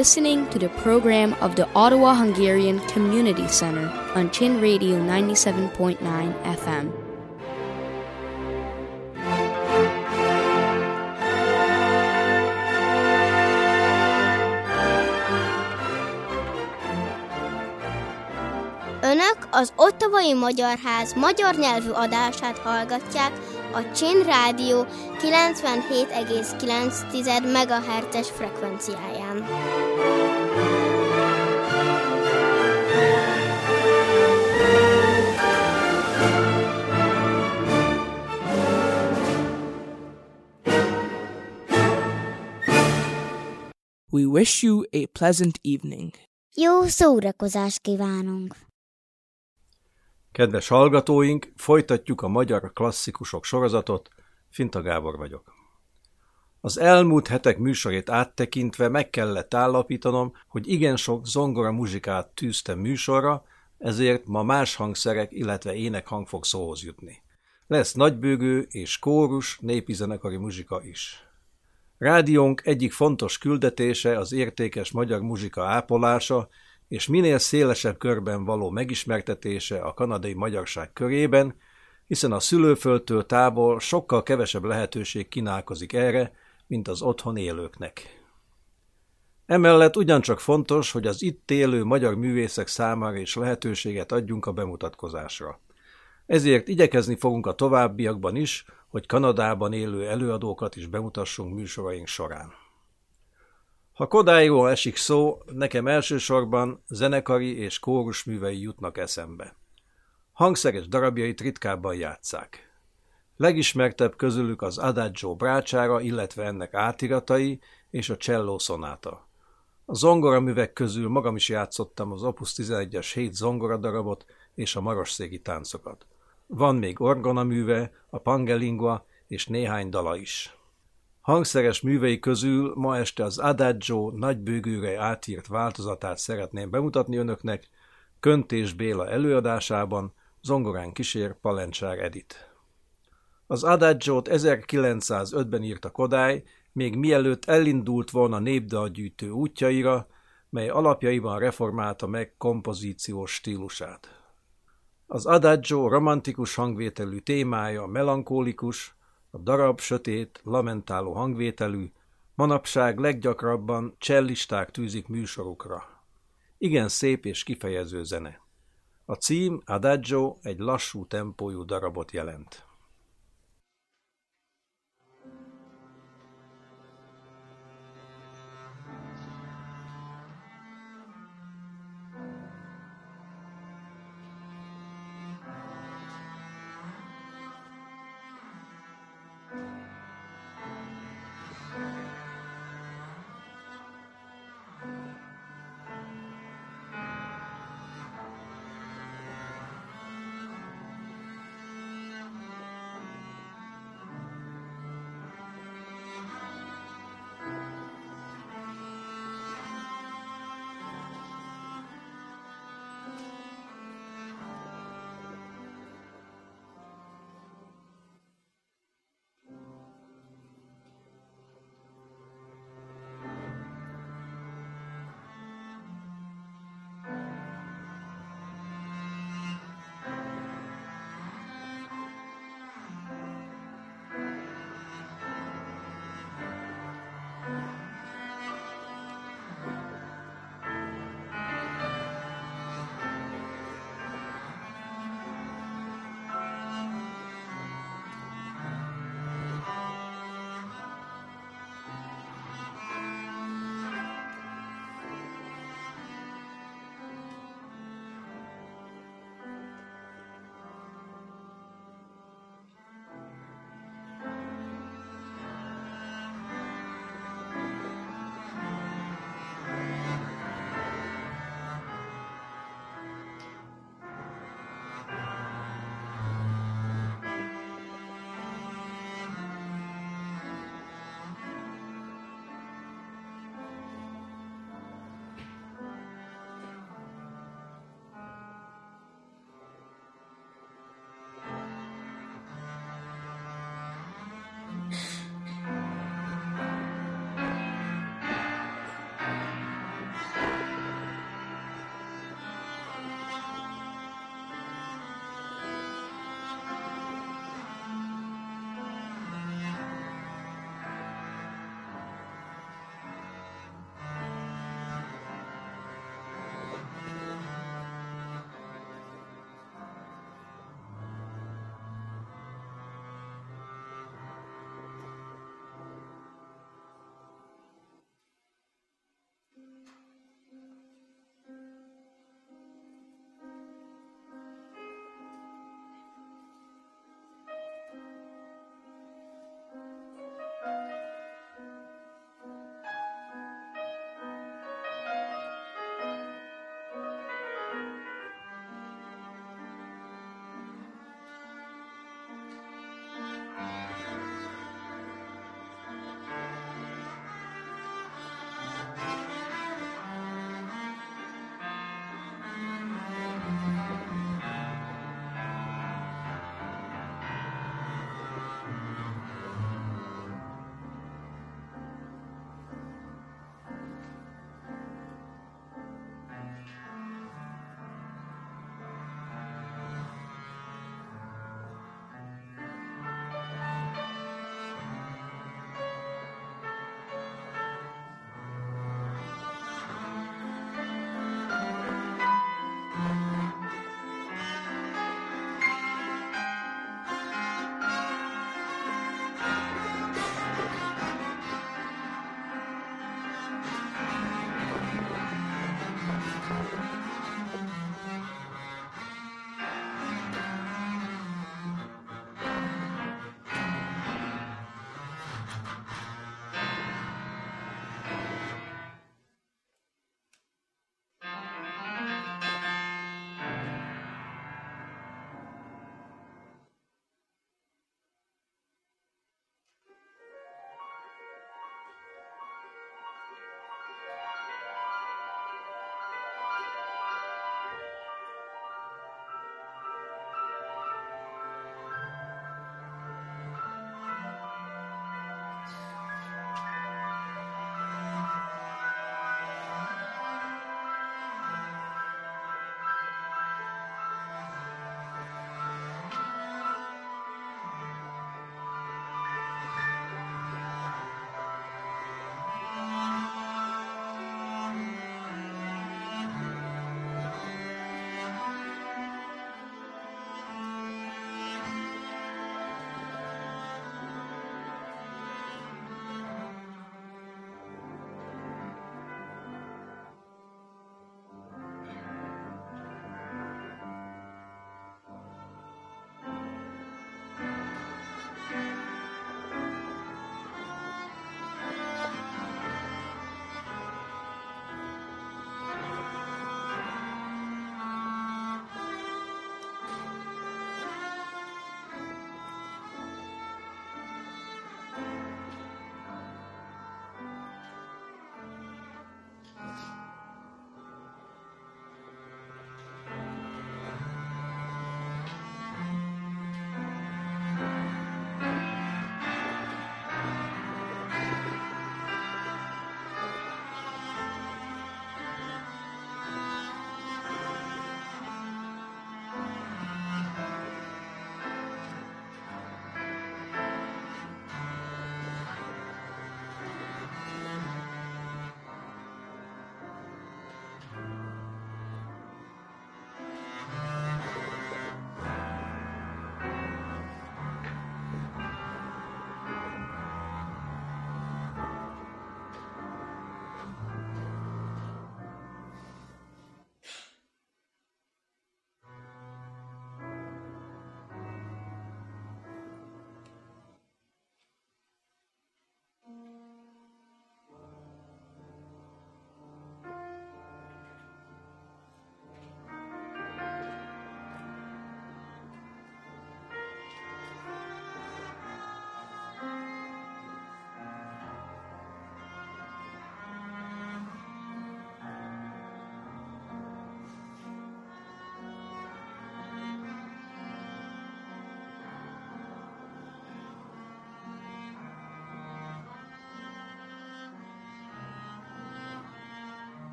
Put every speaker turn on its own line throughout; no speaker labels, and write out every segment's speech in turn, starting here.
listening to the program of the Ottawa Hungarian Community Center on Chin Radio 97.9 FM.
Önök az Ottawai Magyar Ház magyar nyelvű adását hallgatják a Chin Rádió 97,9 MHz-es frekvenciáján.
We wish you a pleasant evening.
Jó szórakozást kívánunk!
Kedves hallgatóink, folytatjuk a magyar klasszikusok sorozatot, Finta Gábor vagyok. Az elmúlt hetek műsorét áttekintve meg kellett állapítanom, hogy igen sok zongora muzsikát tűztem műsorra, ezért ma más hangszerek, illetve énekhang fog szóhoz jutni. Lesz nagybőgő és kórus népi zenekari muzsika is. Rádiónk egyik fontos küldetése az értékes magyar muzsika ápolása, és minél szélesebb körben való megismertetése a kanadai magyarság körében, hiszen a szülőföldtől távol sokkal kevesebb lehetőség kínálkozik erre, mint az otthon élőknek. Emellett ugyancsak fontos, hogy az itt élő magyar művészek számára is lehetőséget adjunk a bemutatkozásra. Ezért igyekezni fogunk a továbbiakban is, hogy Kanadában élő előadókat is bemutassunk műsoraink során. Ha Kodályról esik szó, nekem elsősorban zenekari és kórus művei jutnak eszembe. Hangszeres darabjait ritkábban játsszák. Legismertebb közülük az Adagio brácsára, illetve ennek átiratai és a Cello szonáta. A zongoraművek közül magam is játszottam az Opus 11-es 7 zongoradarabot és a marosszéki táncokat. Van még orgonaműve, a Pangelingua és néhány dala is. Hangszeres művei közül ma este az Adagio nagybőgőre átírt változatát szeretném bemutatni önöknek, Köntés Béla előadásában, zongorán kísér Palencsár Edith. Az Adagiót 1905-ben írta Kodály, még mielőtt elindult volna népdalgyűjtő útjaira, mely alapjaiban reformálta meg kompozíciós stílusát. Az Adagio romantikus hangvételű témája melankólikus, a darab sötét, lamentáló hangvételű, manapság leggyakrabban cellisták tűzik műsorukra. Igen szép és kifejező zene. A cím Adagio egy lassú tempójú darabot jelent.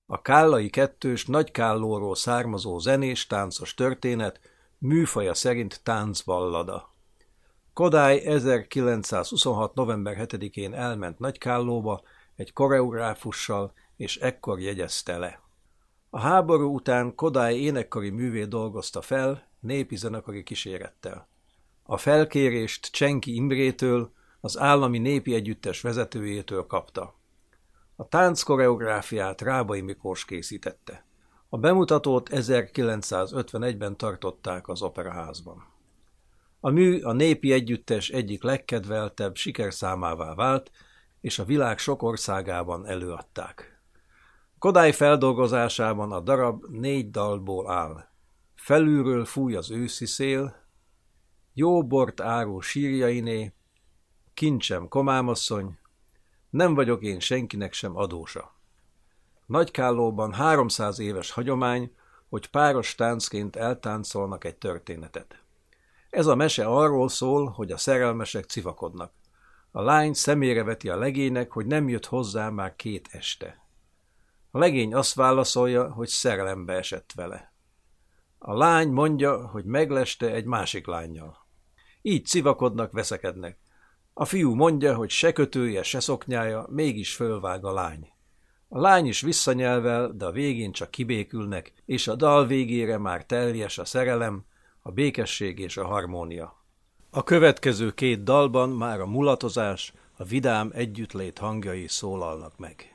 A Kállai kettős Nagykállóról származó zenés-táncos történet műfaja szerint táncballada. Kodály 1926. november 7-én elment Nagykállóba egy koreográfussal, és ekkor jegyezte le. A háború után Kodály énekkari művét dolgozta fel népi zenekari kísérettel. A felkérést Csenki Imrétől, az állami népi együttes vezetőjétől kapta. A tánc koreográfiát Rábai Miklós készítette. A bemutatót 1951-ben tartották az Operaházban. A mű a népi együttes egyik legkedveltebb sikerszámává vált, és a világ sok országában előadták. Kodály feldolgozásában a darab 4 dalból áll. Felülről fúj az őszi szél, jó bort áró sírjainé, kincsem komámasszony, nem vagyok én senkinek sem adósa. Nagykállóban 300 éves hagyomány, hogy páros táncként eltáncolnak egy történetet. Ez a mese arról szól, hogy a szerelmesek civakodnak. A lány szemére veti a legénynek, hogy nem jött hozzá már 2 este. A legény azt válaszolja, hogy szerelembe esett vele. A lány mondja, hogy megleste egy másik lánnyal. Így civakodnak, veszekednek. A fiú mondja, hogy se kötője, se szoknyája, mégis fölvág a lány. A lány is visszanyelvel, de a végén csak kibékülnek, és a dal végére már teljes a szerelem, a békesség és a harmónia. A következő 2 dalban már a mulatozás, a vidám együttlét hangjai szólalnak meg.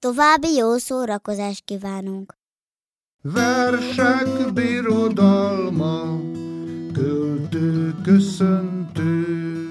További jó szórakozást kívánunk!
Versek birodalma, költő köszöntő.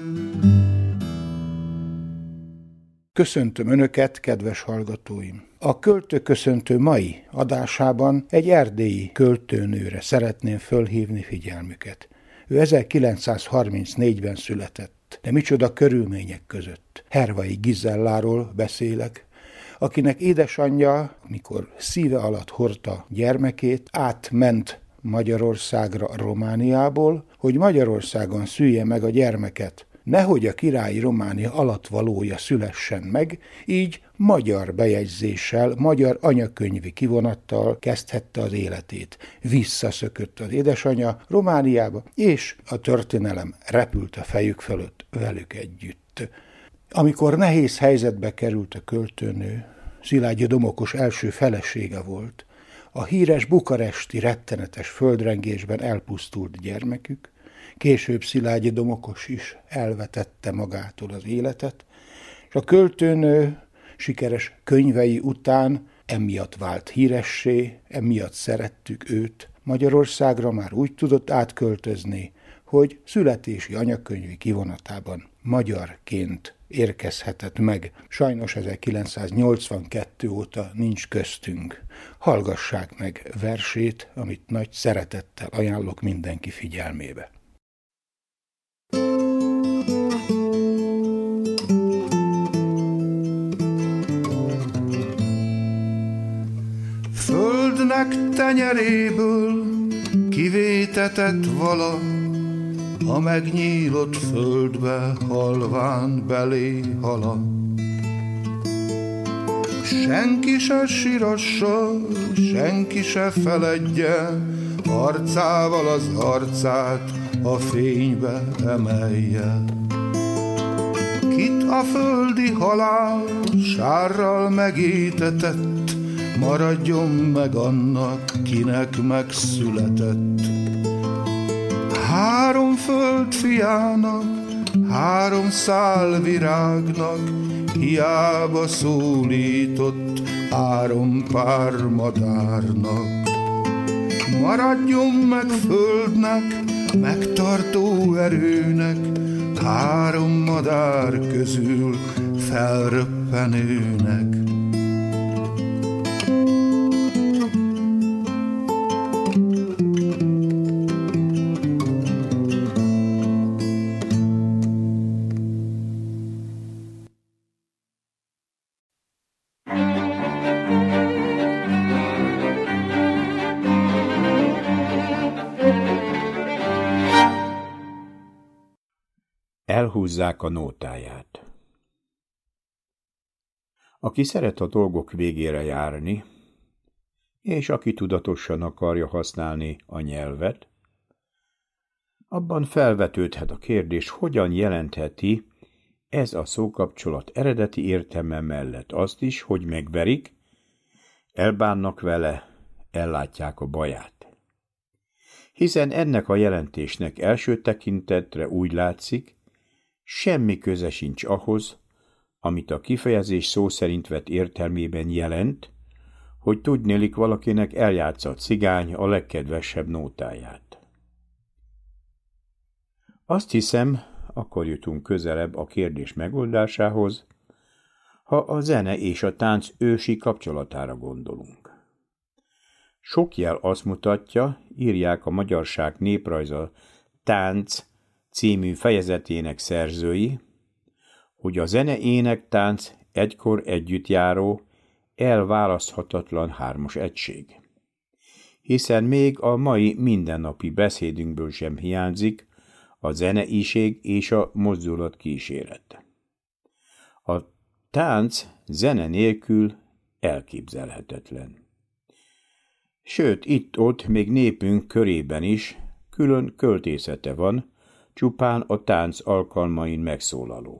Köszöntöm Önöket, kedves hallgatóim! A Költő köszöntő mai adásában egy erdélyi költőnőre szeretném fölhívni figyelmüket. Ő 1934-ben született, de micsoda körülmények között. Hervai Gizelláról beszélek, akinek édesanyja, mikor szíve alatt hordta gyermekét, átment Magyarországra Romániából, hogy Magyarországon szülje meg a gyermeket. Nehogy a királyi Románia alattvalója szülessen meg, így magyar bejegyzéssel, magyar anyakönyvi kivonattal kezdhette az életét. Visszaszökött az édesanyja Romániába, és a történelem repült a fejük fölött velük együtt. Amikor nehéz helyzetbe került a költőnő, Szilágyi Domokos első felesége volt, a híres bukaresti rettenetes földrengésben elpusztult gyermekük, később Szilágyi Domokos is elvetette magától az életet, és a költőnő sikeres könyvei után emiatt vált híressé, emiatt szerettük őt. Magyarországra már úgy tudott átköltözni, hogy születési anyakönyvi kivonatában magyarként érkezhetett meg. Sajnos 1982 óta nincs köztünk. Hallgassák meg versét, amit nagy szeretettel ajánlok mindenki figyelmébe. Földnek tenyeréből kivétetett vala, a megnyílott földbe halván belé hala. Senki se sírassa, senki se feledje, arcával az arcát a fénybe emelje. Kit a földi halál sárral megétetett, maradjon meg annak, kinek megszületett. 3 földfiának, 3 szál virágnak, hiába szólított 3 pár madárnak. Maradjon meg földnek, megtartó erőnek, 3 madár közül felröppenőnek.
Elhúzzák a nótáját. Aki szeret a dolgok végére járni, és aki tudatosan akarja használni a nyelvet, abban felvetődhet a kérdés, hogyan jelentheti ez a szókapcsolat eredeti értelme mellett azt is, hogy megverik, elbánnak vele, ellátják a baját. Hiszen ennek a jelentésnek első tekintetre úgy látszik, semmi köze sincs ahhoz, amit a kifejezés szó szerint vett értelmében jelent, hogy tudnélik valakinek eljátsza a cigány a legkedvesebb nótáját. Azt hiszem, akkor jutunk közelebb a kérdés megoldásához, ha a zene és a tánc ősi kapcsolatára gondolunk. Sok jel azt mutatja, írják a Magyarság néprajza tánc című fejezetének szerzői, hogy a zene-ének-tánc egykor együttjáró, elválaszthatatlan hármas egység. Hiszen még a mai mindennapi beszédünkből sem hiányzik a zeneiség és a mozdulat kíséret. A tánc zene nélkül elképzelhetetlen. Sőt, itt-ott még népünk körében is külön költészete van, csupán a tánc alkalmain megszólaló.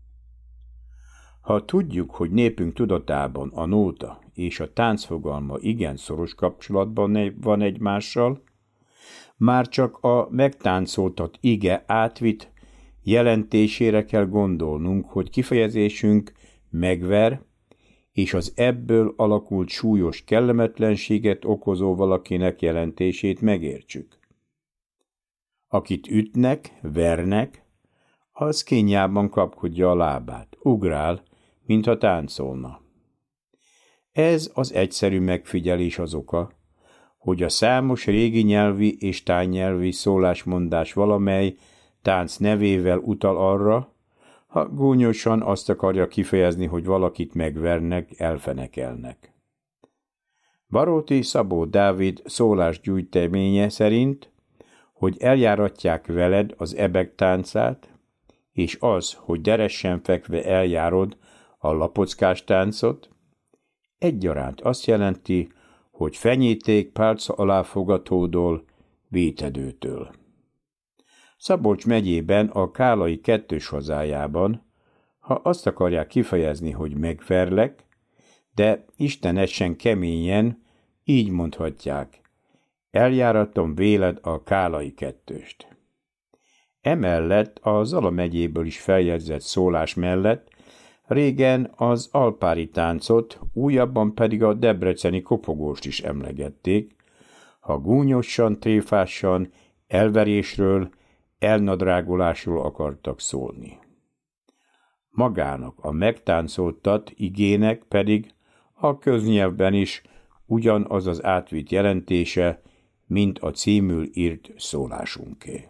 Ha tudjuk, hogy népünk tudatában a nóta és a tánc fogalma igen szoros kapcsolatban van egymással, már csak a megtáncoltat ige átvitt jelentésére kell gondolnunk, hogy kifejezésünk megver, és az ebből alakult súlyos kellemetlenséget okozó valakinek jelentését megértsük. Akit ütnek, vernek, az kínjában kapkodja a lábát, ugrál, mintha táncolna. Ez az egyszerű megfigyelés az oka, hogy a számos régi nyelvi és tájnyelvi szólásmondás valamely tánc nevével utal arra, ha gúnyosan azt akarja kifejezni, hogy valakit megvernek, elfenekelnek. Baróti Szabó Dávid szólásgyűjteménye szerint, hogy eljáratják veled az ebek táncát, és az, hogy deressen fekve eljárod a lapockás táncot, egyaránt azt jelenti, hogy fenyíték pálca alá fogatódól, vétedőtől. Szabolcs megyében a Kálai kettős hazájában, ha azt akarják kifejezni, hogy megverlek, de istenesen keményen, így mondhatják, eljáratom véled a Kálai kettőst. Emellett a Zala megyéből is feljegyzett szólás mellett régen az alpári táncot, újabban pedig a debreceni kopogóst is emlegették, ha gúnyosan, tréfásan, elverésről, elnadrágolásról akartak szólni. Magának a megtáncoltat igének pedig a köznyelvben is ugyanaz az átvitt jelentése, mint a címül írt szólásunké.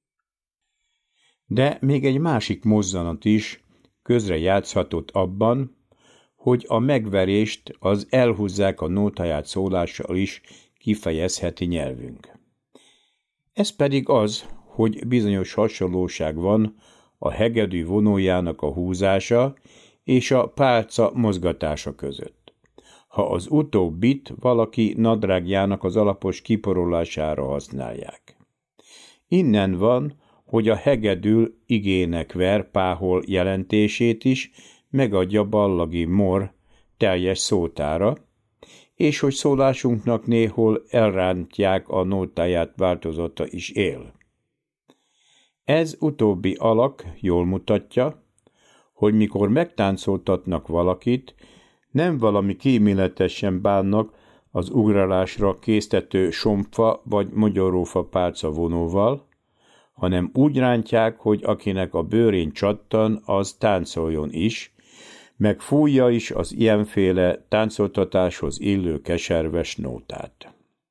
De még egy másik mozzanat is közre játszhatott abban, hogy a megverést az elhúzzák a nótáját szólással is kifejezheti nyelvünk. Ez pedig az, hogy bizonyos hasonlóság van a hegedű vonójának a húzása és a pálca mozgatása között. Ha az utóbbit valaki nadrágjának az alapos kiporolására használják. Innen van, hogy a hegedül igének ver páhol jelentését is megadja Ballagi Mor teljes szótára, és hogy szólásunknak néhol elrántják a nótáját változata is él. Ez utóbbi alak jól mutatja, hogy mikor megtáncoltatnak valakit, nem valami kíméletesen bánnak az ugrálásra késztető sompfa vagy mogyorófa pálca vonóval, hanem úgy rántják, hogy akinek a bőrén csattan, az táncoljon is, meg fújja is az ilyenféle táncoltatáshoz illő keserves nótát.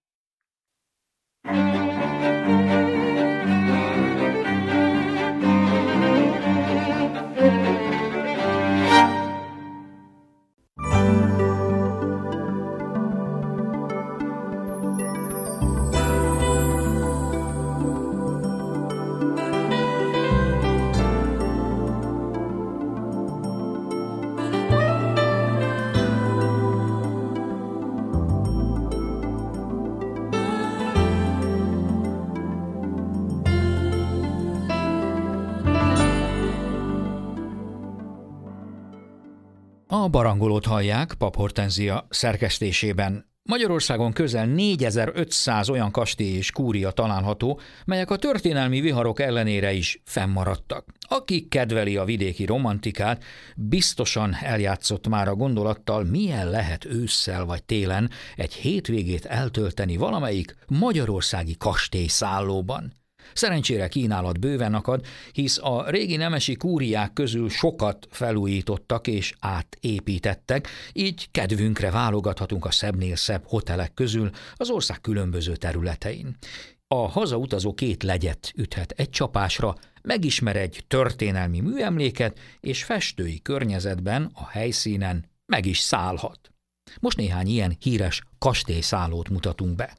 A barangolót hallják Pap Hortenzia szerkesztésében. Magyarországon közel 4500 olyan kastély és kúria található, melyek a történelmi viharok ellenére is fennmaradtak. Aki kedveli a vidéki romantikát, biztosan eljátszott már a gondolattal, milyen lehet ősszel vagy télen egy hétvégét eltölteni valamelyik magyarországi kastélyszállóban. Szerencsére kínálat bőven akad, hisz a régi nemesi kúriák közül sokat felújítottak és átépítettek, így kedvünkre válogathatunk a szebbnél szebb hotelek közül az ország különböző területein. A hazautazó két legyet üthet egy csapásra, megismer egy történelmi műemléket, és festői környezetben, a helyszínen meg is szállhat. Most néhány ilyen híres kastélyszállót mutatunk be.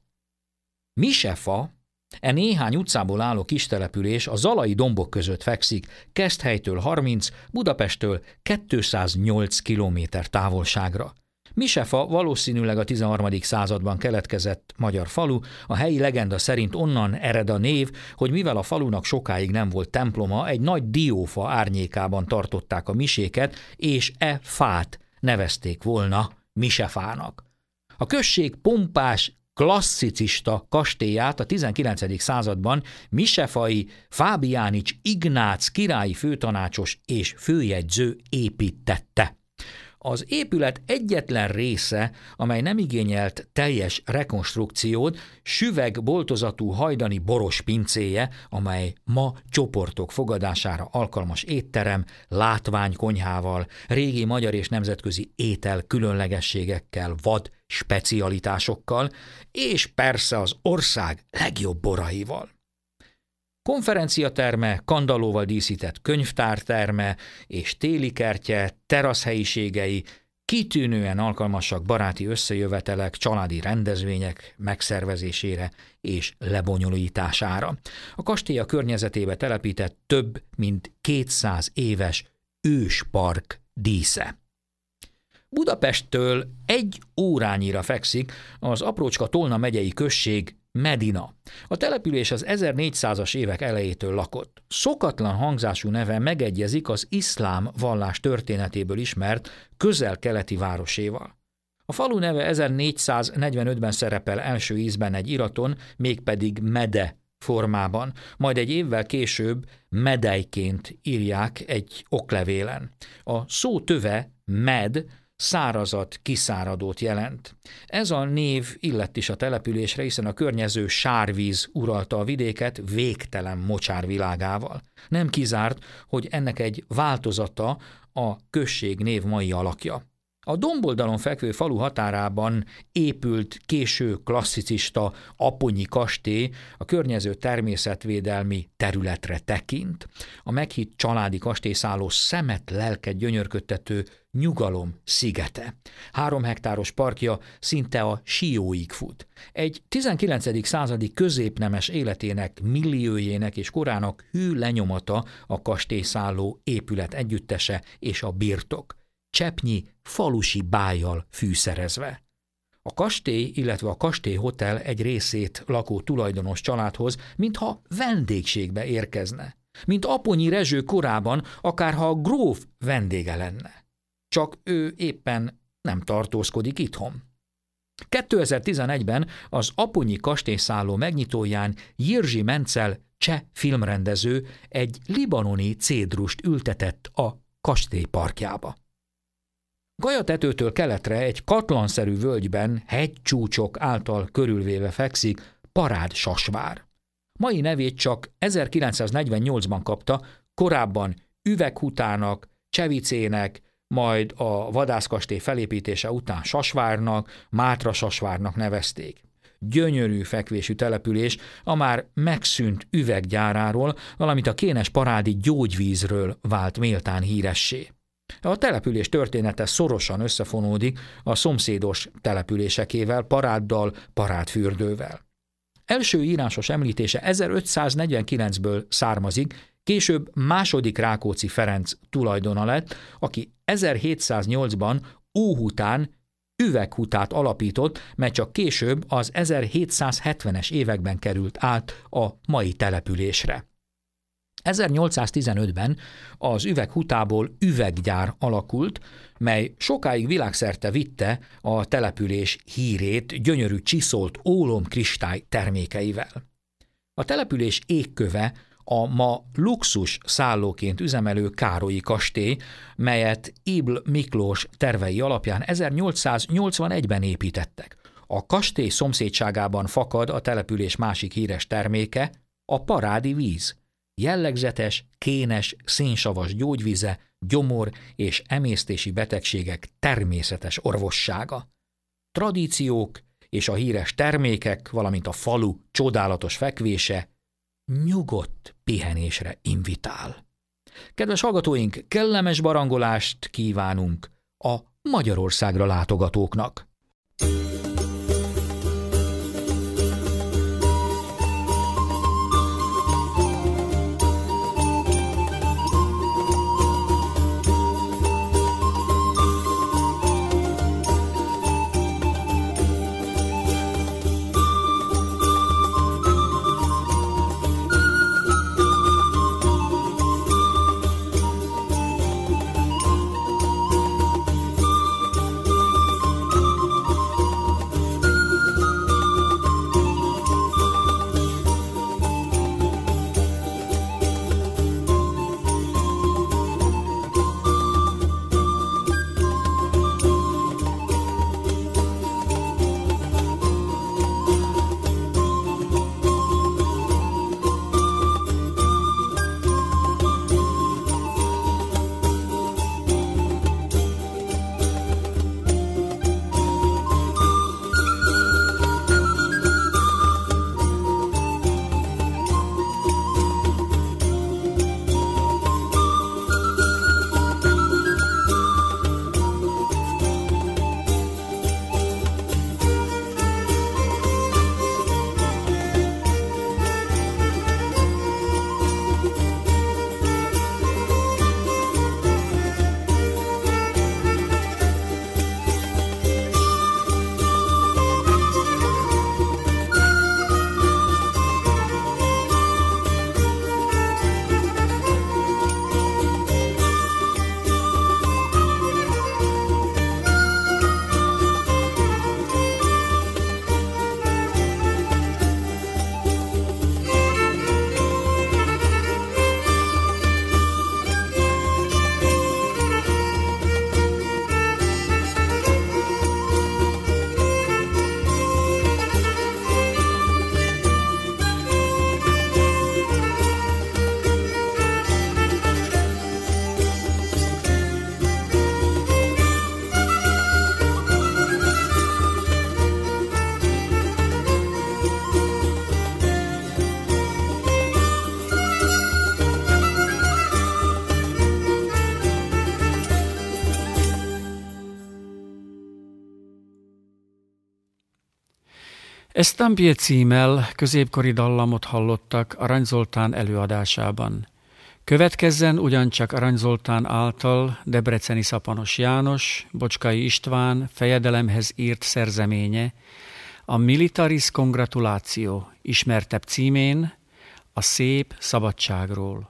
Misefa, e néhány utcából álló kistelepülés a zalai dombok között fekszik, Keszthelytől 30, Budapesttől 208 kilométer távolságra. Misefa valószínűleg a 13. században keletkezett magyar falu, a helyi legenda szerint onnan ered a név, hogy mivel a falunak sokáig nem volt temploma, egy nagy diófa árnyékában tartották a miséket, és e fát nevezték volna Misefának. A község pompás, klasszicista kastélyát a 19. században misefai Fábiánics Ignác királyi főtanácsos és főjegyző építette. Az épület egyetlen része, amely nem igényelt teljes rekonstrukciót, süvegboltozatú hajdani boros pincéje, amely ma csoportok fogadására alkalmas étterem, látványkonyhával, régi magyar és nemzetközi étel különlegességekkel, vad specialitásokkal, és persze az ország legjobb boraival. Konferenciaterme, kandallóval díszített könyvtárterme és téli kertje, teraszhelyiségei kitűnően alkalmasak baráti összejövetelek, családi rendezvények megszervezésére és lebonyolítására. A kastély a környezetébe telepített több mint 200 éves őspark dísze. Budapesttől 1 órányira fekszik az aprócska Tolna megyei község Medina. A település az 1400-as évek elejétől lakott. Szokatlan hangzású neve megegyezik az iszlám vallás történetéből ismert közel-keleti városéval. A falu neve 1445-ben szerepel első ízben egy iraton, mégpedig Mede formában, majd egy évvel később Medejként írják egy oklevélen. A szó töve med, szárazat, kiszáradót jelent. Ez a név illett is a településre, hiszen a környező sárvíz uralta a vidéket végtelen mocsárvilágával. Nem kizárt, hogy ennek egy változata a község név mai alakja. A domboldalon fekvő falu határában épült késő klasszicista Aponyi kastély a környező természetvédelmi területre tekint. A meghitt családi kastélyszálló szemet lelket gyönyörködtető Nyugalom szigete. 3 hektáros parkja szinte a Sióig fut. Egy 19. századi középnemes életének, milliójének és korának hű lenyomata a kastélyszálló épület együttese és a birtok. Cseppnyi falusi bájjal fűszerezve. A kastély, illetve a kastélyhotel egy részét lakó tulajdonos családhoz, mintha vendégségbe érkezne. Mint Aponyi Rezső korában, akárha a gróf vendége lenne. Csak ő éppen nem tartózkodik itthon. 2011-ben az Aponyi kastélyszálló megnyitóján Jirzsi Mencel cseh filmrendező egy libanoni cédrust ültetett a kastélyparkjába. Galyatetőtől keletre egy katlanszerű völgyben hegycsúcsok által körülvéve fekszik Parád-Sasvár. Mai nevét csak 1948-ban kapta, korábban Üveghutának, Csevicének, majd a vadászkastély felépítése után Sasvárnak, Mátra-Sasvárnak nevezték. Gyönyörű fekvésű település a már megszűnt üveggyáráról, valamint a kénes-parádi gyógyvízről vált méltán híressé. A település története szorosan összefonódik a szomszédos településekével, Paráddal, Parádfürdővel. Első írásos említése 1549-ből származik, később második Rákóczi Ferenc tulajdona lett, aki 1708-ban Óhután Üveghutát alapított, mert csak később az 1770-es években került át a mai településre. 1815-ben az Üveghutából üveggyár alakult, mely sokáig világszerte vitte a település hírét gyönyörű csiszolt ólom-kristály termékeivel. A település égköve a ma luxus szállóként üzemelő Károlyi kastély, melyet Ibl Miklós tervei alapján 1881-ben építettek. A kastély szomszédságában fakad a település másik híres terméke, a parádi víz. Jellegzetes, kénes, szénsavas gyógyvíze, gyomor és emésztési betegségek természetes orvossága. Tradíciók és a híres termékek, valamint a falu csodálatos fekvése nyugodt pihenésre invitál. Kedves hallgatóink, kellemes barangolást kívánunk a Magyarországra látogatóknak!
Estampie címmel középkori dallamot hallottak Arany Zoltán előadásában. Következzen ugyancsak Arany Zoltán által debreceni Szapanos János, Bocskai István fejedelemhez írt szerzeménye, a Militaris Congratulatio ismertebb címén, a szép szabadságról.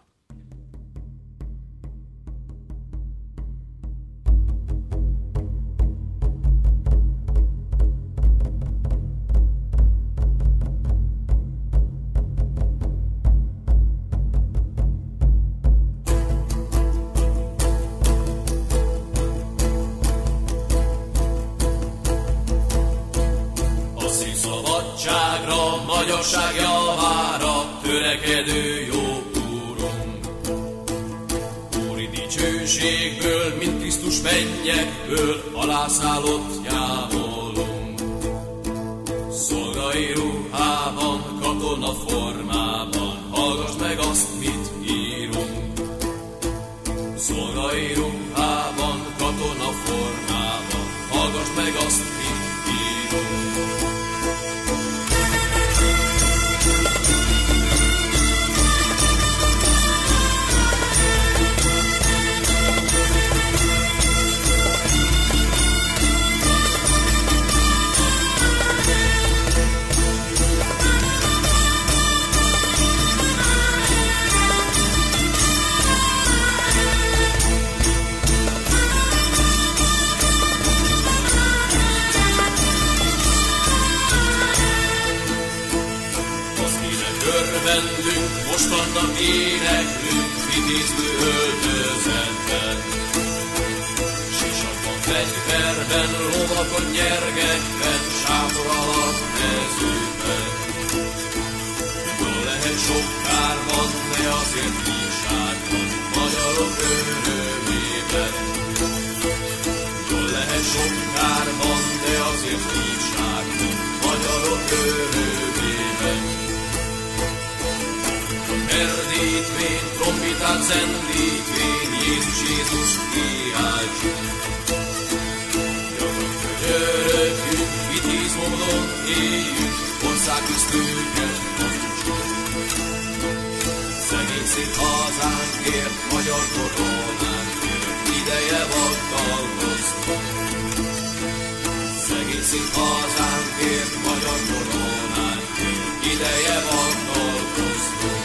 Magyarság javára törekedő jó úrunk. Úri dicsőségből, mint Krisztus mennyekből alászállott jámolunk. Szolgai ruhában, katona formában, hallgass meg azt, mit írunk. Szolgai ruhában, katona formában, hallgass meg azt, mit írunk. Most annak éneklünk, vitézlő öltözetben. Sisakban, fegyverben, lovakon, nyergekben, sátor alatt mezőben. Jól lehet sok kár van, de azért bírság van, magyarok örömében. Jól lehet sok kár van, de azért bírság van, magyarok örömében. Erdítvén, trombitát zendítvén, Jézus, Jézus, kiáltsunk. Gyakran könyörögjünk, vitéz módon éljünk, országköztőket tartsunk. Szegény szép hazánkért, magyar koronánkért, ideje vadalmaztunk. Szegény szép hazánkért, magyar koronánkért, ideje vadalmaztunk.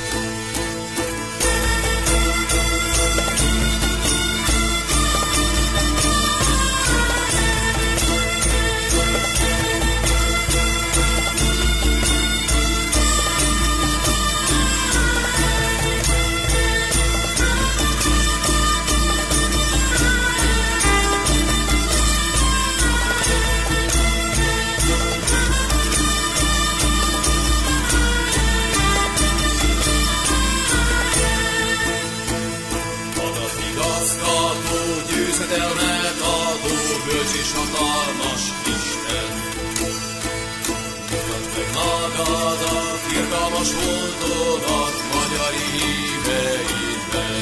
Győzedelmet adó, bölcs és hatalmas Isten. Mutasd meg magad a irgalmas voltodat magyar híveidben.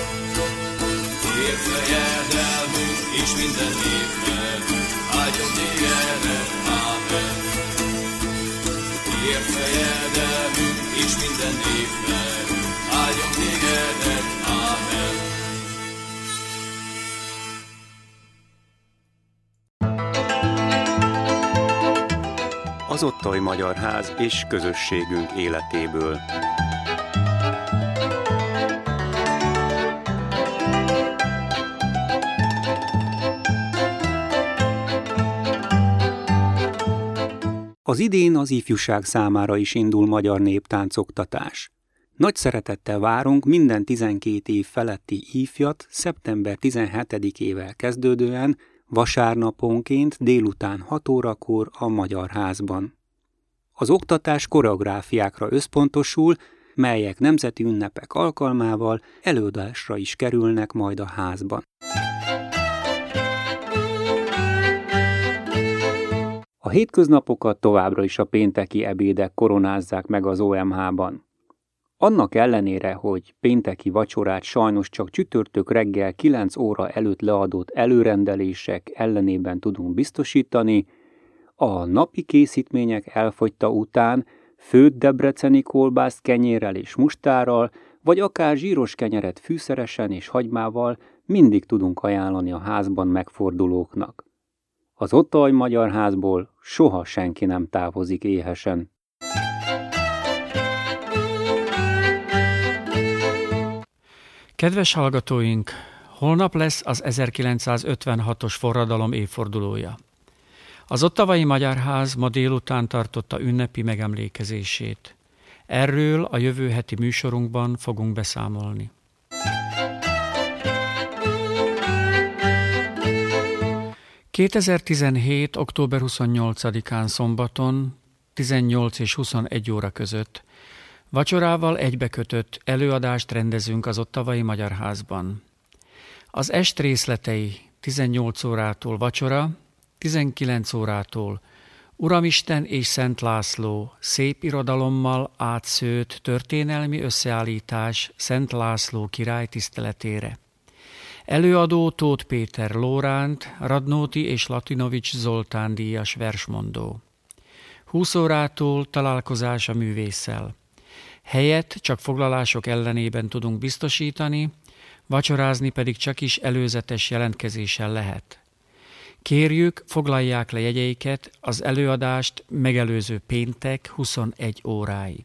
Ért fejedelmünk és minden népnek, áldjon tégedet, ámen. Ért fejedelmünk és minden népnek, áldjon tégedet, ámen.
Az Otthai Magyar Ház és közösségünk életéből. Az idén az ifjúság számára is indul magyar néptáncoktatás. Nagy szeretettel várunk minden 12 év feletti ifjat szeptember 17-ével kezdődően, vasárnaponként délután 6 órakor a Magyar Házban. Az oktatás koreográfiákra összpontosul, melyek nemzeti ünnepek alkalmával előadásra is kerülnek majd a házban. A hétköznapokat továbbra is a pénteki ebédek koronázzák meg az OMH-ban. Annak ellenére, hogy pénteki vacsorát sajnos csak csütörtök reggel 9 óra előtt leadott előrendelések ellenében tudunk biztosítani, A napi készítmények elfogyta után főtt debreceni kolbászt kenyérrel és mustárral, vagy akár zsíros kenyeret fűszeresen és hagymával mindig tudunk ajánlani a házban megfordulóknak. Az Ottavai Magyar Házból soha senki nem távozik éhesen.
Kedves hallgatóink, holnap lesz az 1956-os forradalom évfordulója. Az Ottavai Magyar Ház ma délután tartotta ünnepi megemlékezését. Erről a jövő heti műsorunkban fogunk beszámolni. ...2017. október 28-án szombaton 18 és 21 óra között vacsorával egybekötött előadást rendezünk az Ottavai Magyar Házban. Az est részletei 18 órától vacsora, 19 órától Uramisten és Szent László szép irodalommal átszőtt történelmi összeállítás Szent László király tiszteletére. Előadó Tóth Péter Lóránt, Radnóti és Latinovics Zoltán díjas versmondó. 20 órától találkozás a művésszel. Helyet csak foglalások ellenében tudunk biztosítani, vacsorázni pedig csak is előzetes jelentkezéssel lehet. Kérjük, foglalják le jegyeiket az előadást megelőző péntek 21 óráig.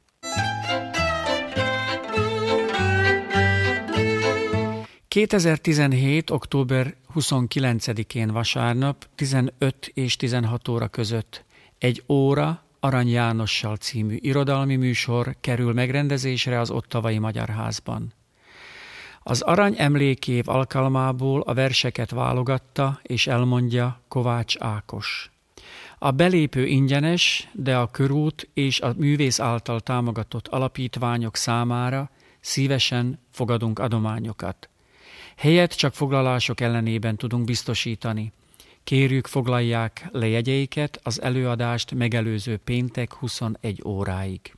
...2017. október 29-én vasárnap 15 és 16 óra között egy óra Arany Jánossal című irodalmi műsor kerül megrendezésre az Ottavai Magyar Házban. Az Arany emlékév alkalmából a verseket válogatta és elmondja Kovács Ákos. A belépő ingyenes, de a körút és a művész által támogatott alapítványok számára szívesen fogadunk adományokat. Helyet csak foglalások ellenében tudunk biztosítani. Kérjük, foglalják le jegyeiket az előadást megelőző péntek 21 óráig.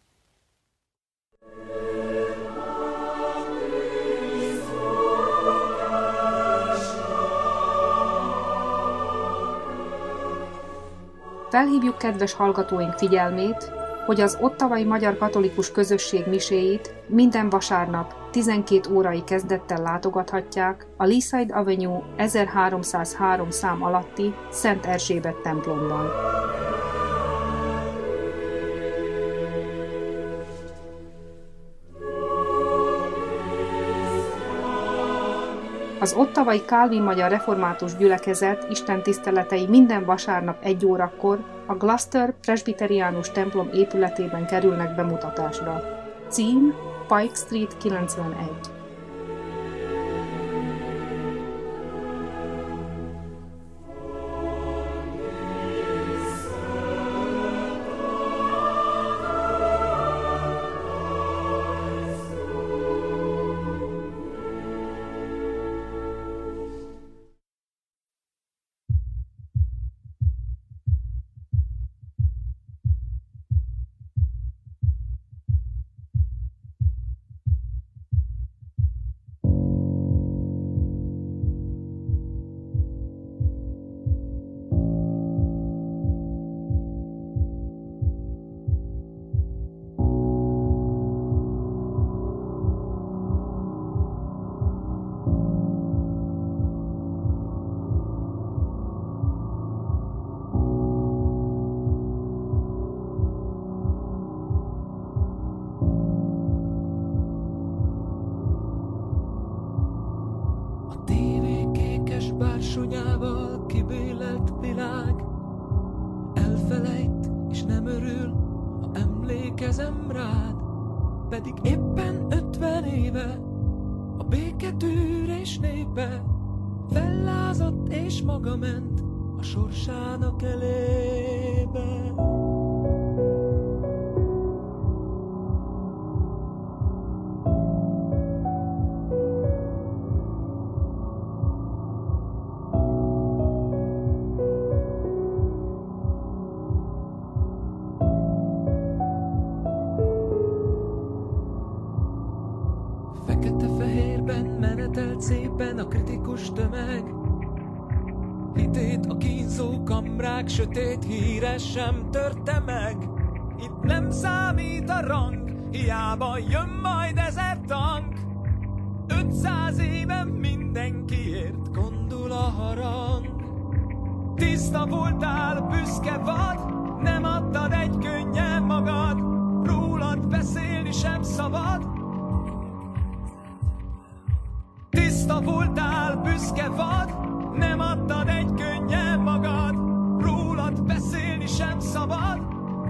Felhívjuk kedves hallgatóink figyelmét, hogy az Ottavai Magyar Katolikus Közösség miséit minden vasárnap 12 órai kezdettel látogathatják a Leaside Avenue 1303 szám alatti Szent Erzsébet templomban. Az Ottavai Kálvin Magyar Református Gyülekezet istentiszteletei minden vasárnap 1 órakor a Gloucester Presbiteriánus templom épületében kerülnek bemutatásra. Cím Pike Street 91.
Bársonyával kibélelt világ elfelejt és nem örül, ha emlékezem rád. Pedig éppen 50 éve a béketűrés népe fellázadt és maga ment a sorsának elébe. Fekete-fehérben menetelt szépen a kritikus tömeg, hitét a kínzók a
zombrák sötét híre sem törte meg. Itt nem számít a rang, hiába jön majd 1000 tank. 500 éven mindenkiért gondol a harang. Tiszta voltál, büszke vad, nem adtad egy könnyen magad, rólad beszélni sem szabad. Tiszta voltál, büszke vad, nem adtad egy könnyen magad, rólad beszélni sem szabad.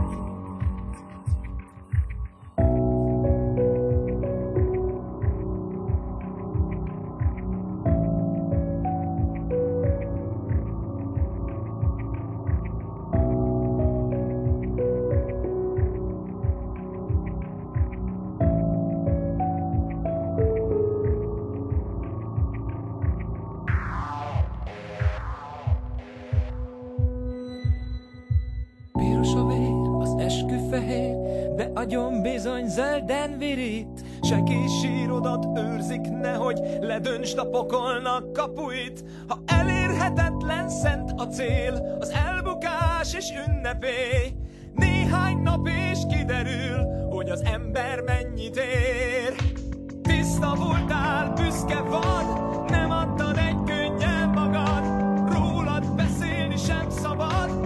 Agyon bizony zölden virít, se kis sírodat őrzik, nehogy ledöntsd a pokolnak kapuit. Ha elérhetetlen szent a cél, az elbukás és ünnepé. Néhány nap és kiderül, hogy az ember mennyit ér. Tiszta voltál, büszke vad, nem adtad egy könnyen magad, rólad beszélni sem szabad.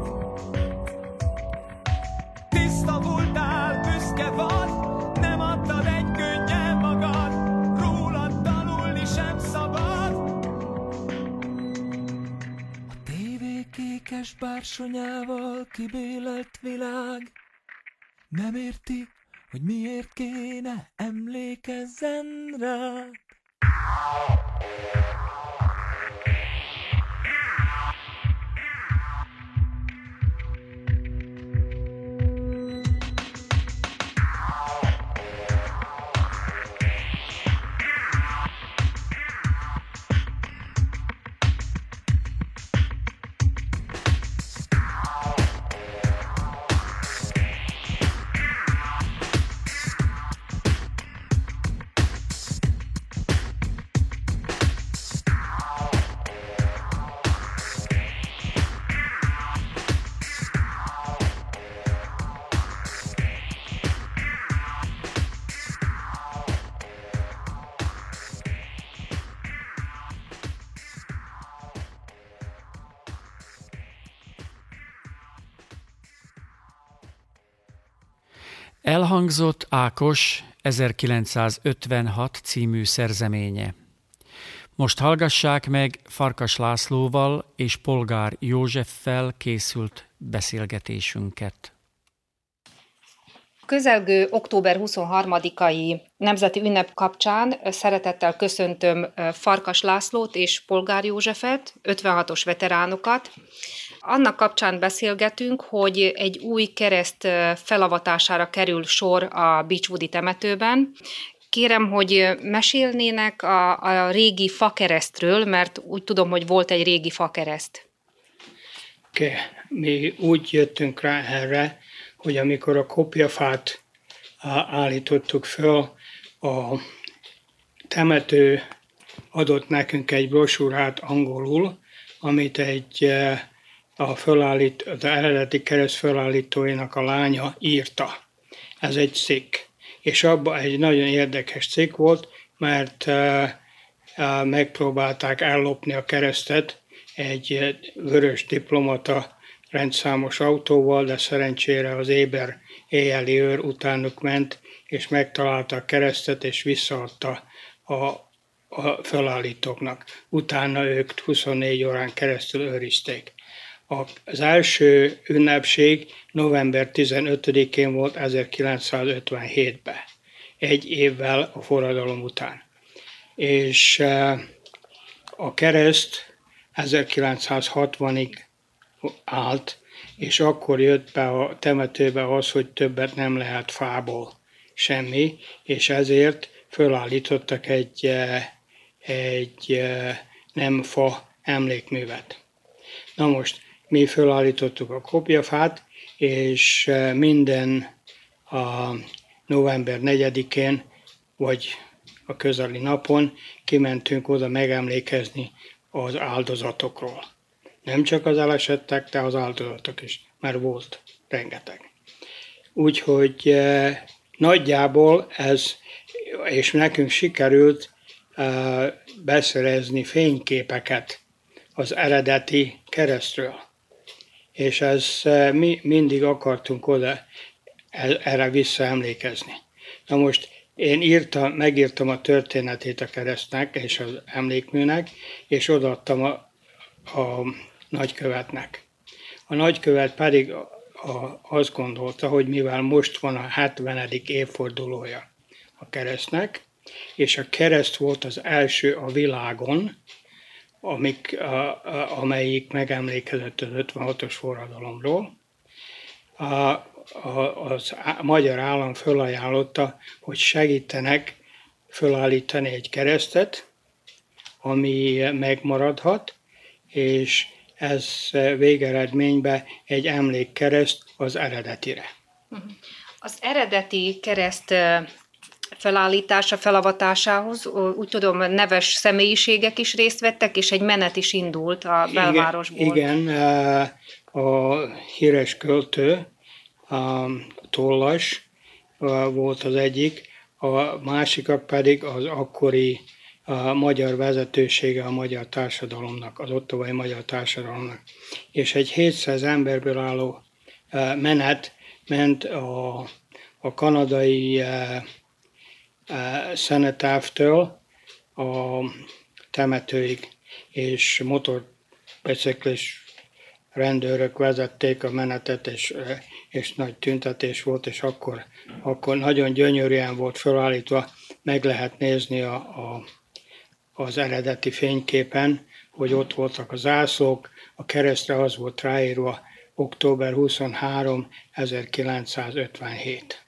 Tiszta voltál, büszke vad, nem adtad egy könnyen magad, rólad tanulni sem szabad. A tévé kékes bársonyával kibélelt világ nem érti, hogy miért kéne emlékezzen rád.
Elhangzott Ákos 1956 című szerzeménye. Most hallgassák meg Farkas Lászlóval és Polgár Józseffel készült beszélgetésünket.
Közelgő október 23-ai nemzeti ünnep kapcsán szeretettel köszöntöm Farkas Lászlót és Polgár Józsefet, 56-os veteránokat. Annak kapcsán beszélgetünk, hogy egy új kereszt felavatására kerül sor a Beechwoodi temetőben. Kérem, hogy mesélnének a régi fakeresztről, mert úgy tudom, hogy volt egy régi fakereszt.
Mi úgy jöttünk rá erre, hogy amikor a kopjafát állítottuk föl, a temető adott nekünk egy brosúrát angolul, amit az eredeti kereszt fölállítóinak a lánya írta. Ez egy cikk. És abban egy nagyon érdekes cikk volt, mert megpróbálták ellopni a keresztet egy vörös diplomata rendszámos autóval, de szerencsére az éber éjjeli őr utánuk ment, és megtalálta a keresztet, és visszaadta a felállítóknak. Utána ők 24 órán keresztül őrizték. Az első ünnepség november 15-én volt 1957-ben, egy évvel a forradalom után. És a kereszt 1960-ig állt, és akkor jött be a temetőbe az, hogy többet nem lehet fából semmi, és ezért fölállítottak egy nem fa emlékművet. Na most mi fölállítottuk a kopjafát, és minden a november 4-én, vagy a közeli napon kimentünk oda megemlékezni az áldozatokról. Nem csak az elesettek, de az áldozatok is, mert volt rengeteg. Úgyhogy nagyjából ez, és nekünk sikerült beszerezni fényképeket az eredeti keresztről. És mi mindig akartunk oda erre visszaemlékezni. Na most én megírtam a történetét a keresztnek és az emlékműnek, és odaadtam a nagykövetnek. A nagykövet pedig azt gondolta, hogy mivel most van a 70. évfordulója a keresztnek, és a kereszt volt az első a világon, amelyik megemlékezett az 56-os forradalomról, az magyar állam fölajánlotta, hogy segítenek fölállítani egy keresztet, ami megmaradhat, és ez végeredményben egy emlékkereszt az eredetire.
Az eredeti kereszt felállítása, felavatásához, úgy tudom, neves személyiségek is részt vettek, és egy menet is indult a belvárosból.
Igen, a híres költő, a Tollas volt az egyik, a másikak pedig az akkori magyar vezetősége a magyar társadalomnak, az ottavai magyar társadalomnak. És egy 700 emberből álló menet ment a kanadai Szenetávtől a temetőig, és motorbiciklis rendőrök vezették a menetet, és nagy tüntetés volt, és akkor nagyon gyönyörűen volt felállítva, meg lehet nézni az eredeti fényképen, hogy ott voltak a zászlók, a keresztre az volt ráírva október 23, 1957.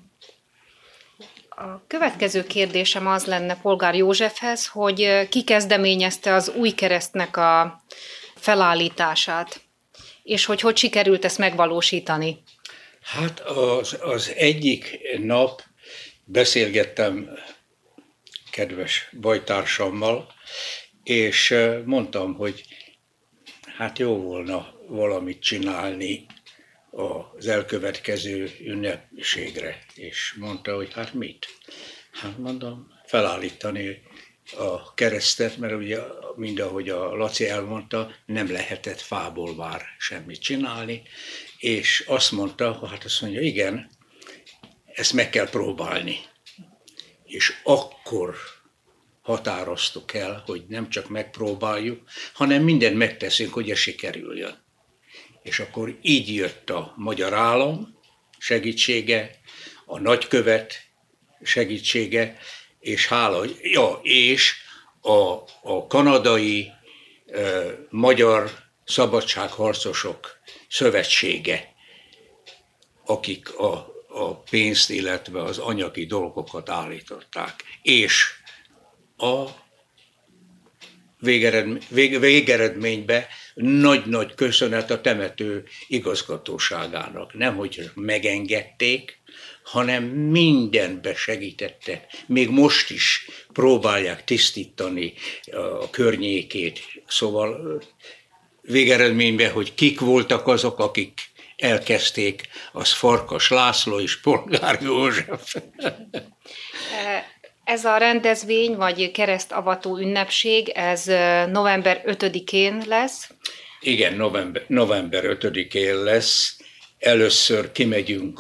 A következő kérdésem az lenne Polgár Józsefhez, hogy ki kezdeményezte az új keresztnek a felállítását, és hogy sikerült ezt megvalósítani?
Hát az egyik nap beszélgettem kedves bajtársammal, és mondtam, hogy hát jó volna valamit csinálni az elkövetkező ünnepségre. És mondta, hogy hát mit? Hát mondom, felállítani a keresztet, mert ugye mindahogy a Laci elmondta, nem lehetett fából már semmit csinálni, és azt mondta, hát azt mondja, igen, ezt meg kell próbálni. És akkor határoztuk el, hogy nem csak megpróbáljuk, hanem mindent megteszünk, hogy ez sikerüljön. És akkor így jött a magyar állam segítsége, a nagykövet segítsége, és a kanadai magyar szabadságharcosok szövetsége, akik a pénzt, illetve az anyagi dolgokat állították. És a végeredményben nagy-nagy köszönet a temető igazgatóságának. Nem, hogy megengedték, hanem mindenbe segítettek. Még most is próbálják tisztítani a környékét. Szóval végeredményben, hogy kik voltak azok, akik elkezdték, az Farkas László és Polgár József.
Ez a rendezvény, vagy keresztavató ünnepség, ez november 5-én lesz?
Igen, november 5-én lesz. Először kimegyünk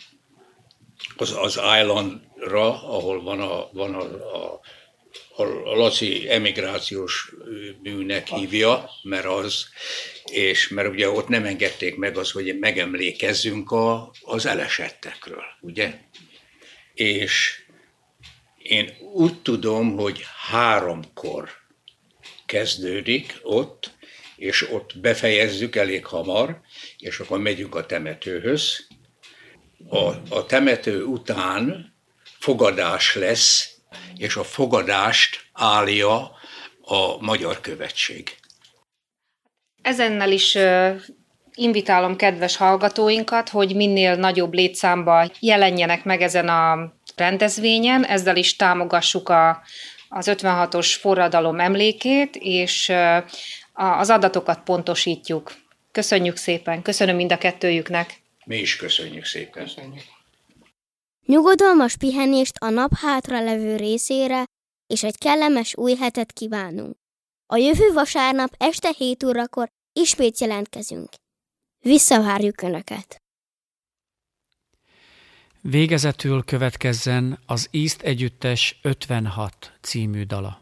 az Islandra, ahol van a Laci emigrációs bűnek hívja, mert ugye ott nem engedték meg az, hogy megemlékezzünk az elesettekről, ugye? És én úgy tudom, hogy 3-kor kezdődik ott, és ott befejezzük elég hamar, és akkor megyünk a temetőhöz. A temető után fogadás lesz, és a fogadást állja a Magyar Követség.
Ezennel is invitálom kedves hallgatóinkat, hogy minél nagyobb létszámban jelenjenek meg ezen a rendezvényen, ezzel is támogassuk az 56-os forradalom emlékét, és az adatokat pontosítjuk. Köszönjük szépen, köszönöm mind a kettőjüknek.
Mi is köszönjük szépen.
Köszönjük.
Nyugodalmas pihenést a nap hátra levő részére, és egy kellemes új hetet kívánunk. A jövő vasárnap este 7 órakor ismét jelentkezünk. Visszavárjuk Önöket!
Végezetül következzen az East Együttes 56 című dala.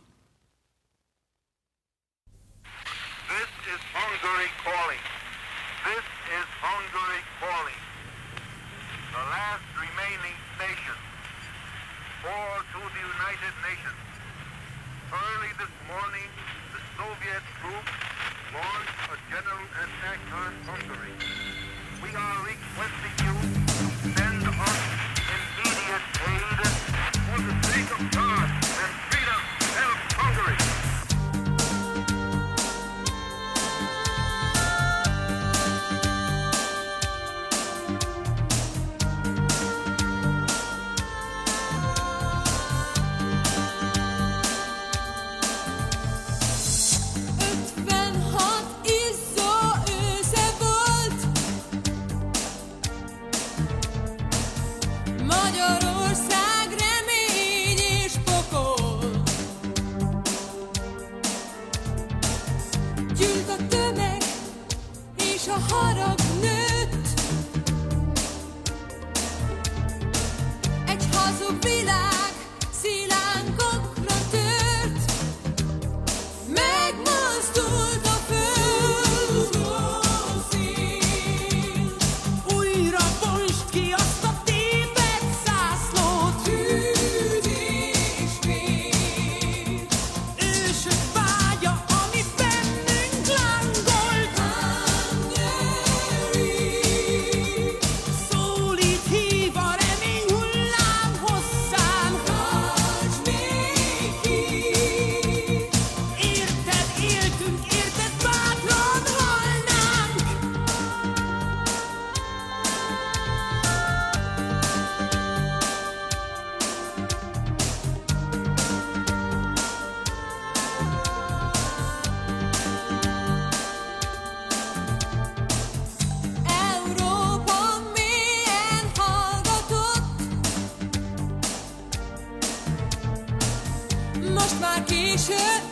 This is Hungary calling. This is Hungary calling. The last remaining nation. Or to the United Nations. Early this morning, the Soviet troops launched a general attack on Hungary. We are requesting you to send us immediate aid for the sake of God and freedom. Help Hungary!
Magyarország remény és pokol. Gyűlt a tömeg és a harag nőtt. Egy hazug világ szilánkokra tört. Megmozdult a föld. Újra bontsd ki azt a tépet zászlót. Tűz és vér. Ősök vágya, ami bennünk lángolt. Hungary. Szólít, hív a remény hullám hosszán. Tartsd még ki. Érted éltünk, érted bátran halnánk. Európa mélyen hallgatott. Most már késő.